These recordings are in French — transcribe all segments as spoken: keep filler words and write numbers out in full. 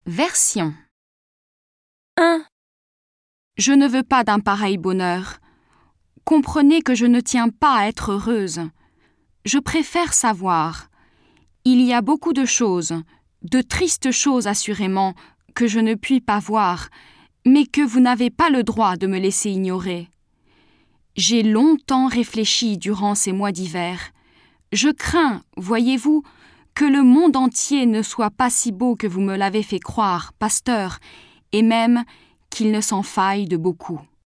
Version. un. Je ne veux pas d'un pareil bonheur. Comprenez que je ne tiens pas à être heureuse. Je préfère savoir. Il y a beaucoup de choses, de tristes choses assurément, que je ne puis pas voir, mais que vous n'avez pas le droit de me laisser ignorer. J'ai longtemps réfléchi durant ces mois d'hiver. Je crains, voyez-vous, que le monde entier ne soit pas si beau que vous me l'avez fait croire, pasteur, et même qu'il ne s'en faille de beaucoup.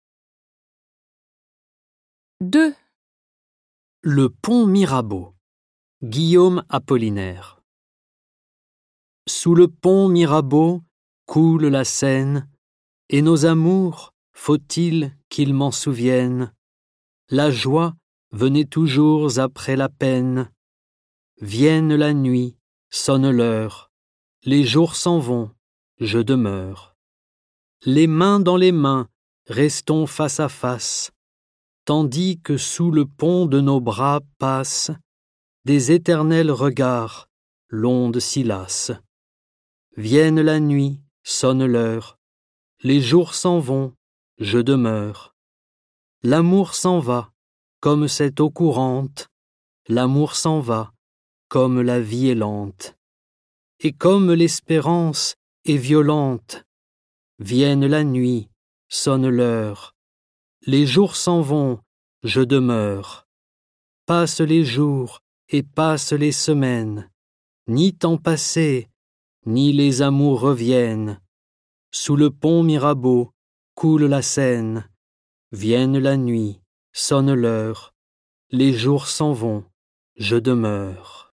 deux. Le pont Mirabeau. Guillaume Apollinaire. Sous le pont Mirabeau coule la Seine, et nos amours, faut-il qu'ils m'en souviennent? La joie venait toujours après la peine. Vienne la nuit, sonne l'heure, les jours s'en vont, je demeure. Les mains dans les mains, restons face à face, tandis que sous le pont de nos bras passent des éternels regards, l'onde s'y lasse. Vienne la nuit, sonne l'heure, les jours s'en vont, je demeure. L'amour s'en va, comme cette eau courante, l'amour s'en va, comme la vie est lente. Et comme l'espérance est violente, vienne la nuit, sonne l'heure, les jours s'en vont, je demeure. Passent les jours et passent les semaines, ni temps passé, ni les amours reviennent. Sous le pont Mirabeau coule la Seine, vienne la nuit, sonne l'heure, les jours s'en vont, je demeure.